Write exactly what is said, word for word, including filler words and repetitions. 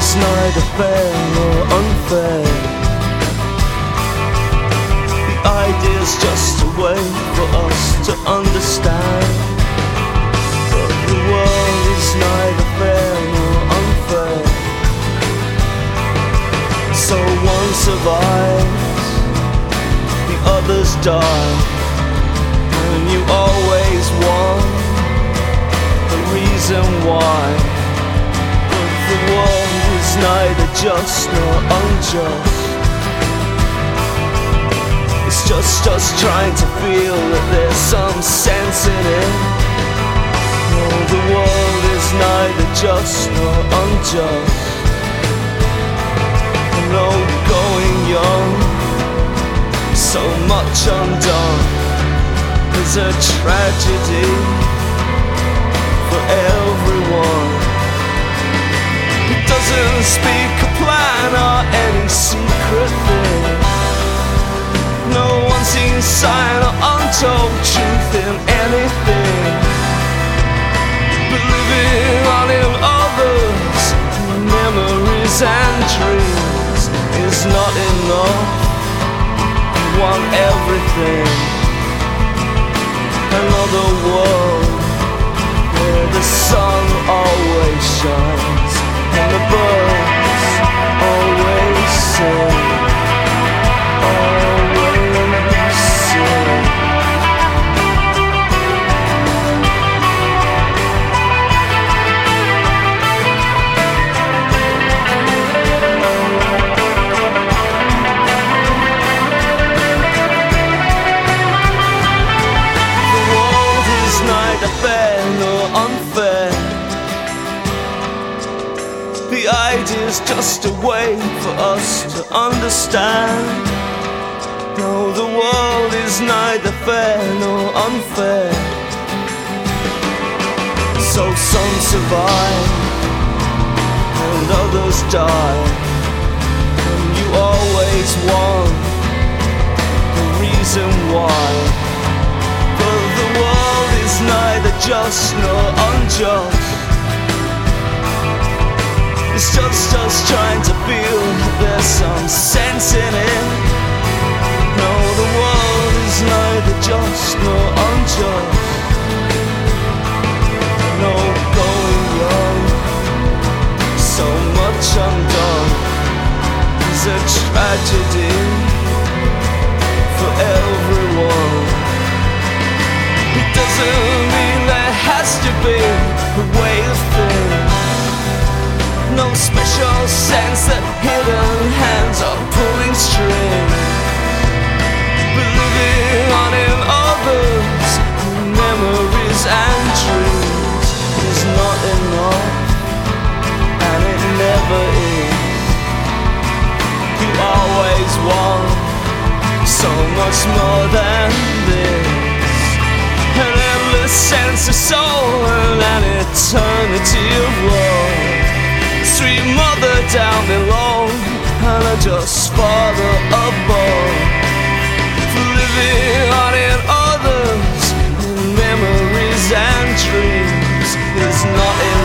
is neither fair nor unfair. The idea's just a way for us to understand that the world is neither fair nor unfair. So one survives, the others die, and you always want the reason why. But the world is neither just nor unjust. It's just us trying to feel that there's some sense in it. No, the world is neither just nor unjust. No, going young, so much undone is a tragedy for everyone. It doesn't speak a plan or any secret thing. No unseen sign or untold truth in anything. But living on in others' memories and dreams is not enough. You want everything. Another world where the sun always shines and the birds always sing, always sing. Fair nor unfair. The idea's just a way for us to understand. No, the world is neither fair nor unfair. So some survive and others die, and you always want the reason why. But the world is neither just nor unjust. It's just us trying to feel that there's some sense in it. No, the world is neither just nor unjust. No, going young, so much undone is a tragedy for everyone. It doesn't mean there has to be a way of things. No special sense that hidden hands are pulling strings. But living on in others' memories and dreams is not enough, and it never is. You always want so much more than this. An endless sense of soul and an eternity of love. Sweet mother down below and a just father above. For living on in others' memories and dreams is not enough.